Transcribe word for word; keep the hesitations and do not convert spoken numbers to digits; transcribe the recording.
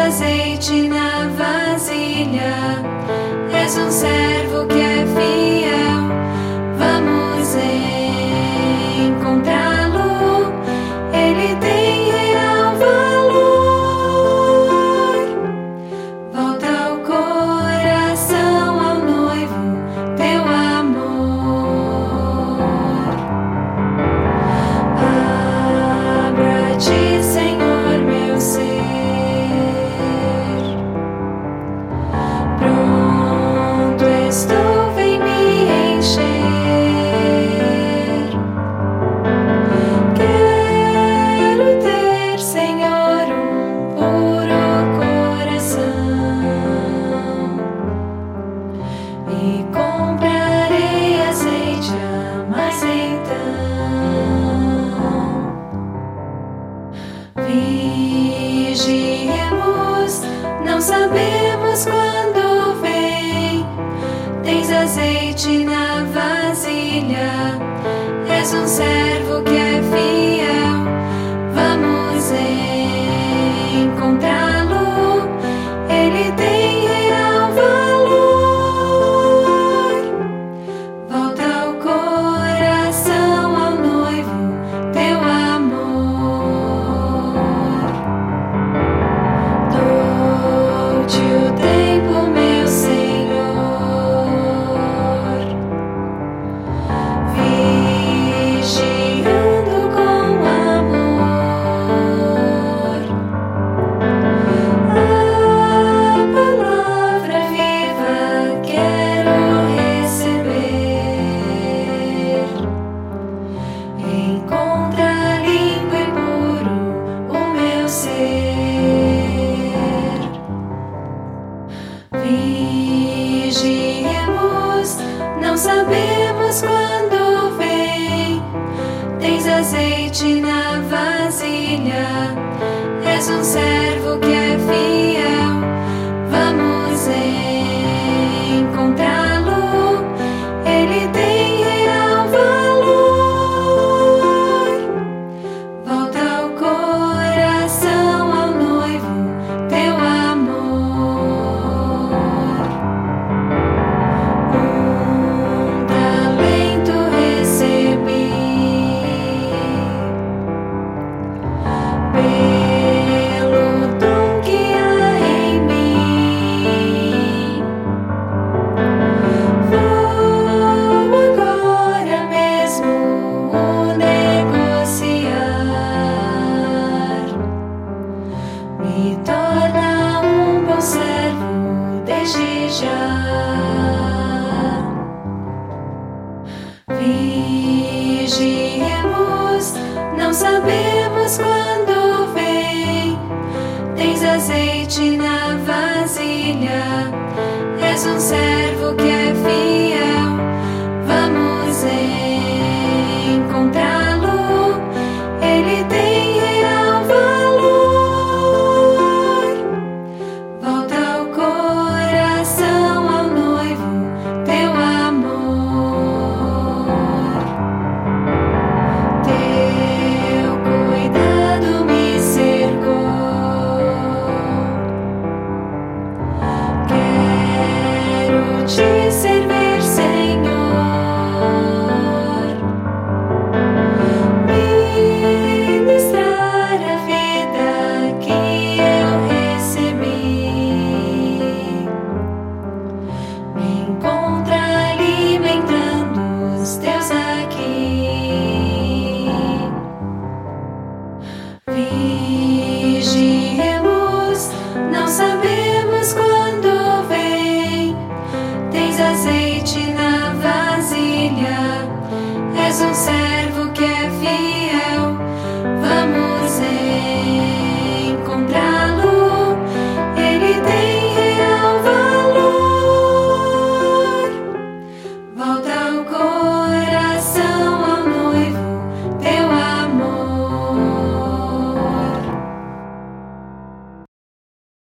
azeite na vasilha, és um servo que é fiel. Vamos encontrá-lo, ele tem real valor. Volta ao coração, ao noivo, teu amor. Abra-te, Senhor, meu ser. Pronto estou, vem me encher. Quero ter, Senhor, um puro coração, e comprarei azeite a mais então. Vigiemos, não sabemos quando vem. Tens azeite na vasilha, és um servo que é fiel. Vamos encontrá-lo, ele tem real valor. Volta ao coração, ao noivo, teu amor. Dou-te o tempo, meu Senhor, vigiando com amor. A palavra viva quero receber. Encontra limpo e puro o meu ser. Vigiemos, não sabemos quando vem. Tens azeite na vasilha, és um servo que é fiel. Vamos encontrá-lo, ele tem real valor. Volta ao coração, ao noivo, teu amor. Um talento recebi, pelo dom que há em mim. Vou agora mesmo negociar. Me torna um bom servo desde já. Vigiemos, não sabemos quando vem. Tens azeite na vasilha, és um servo que é fiel.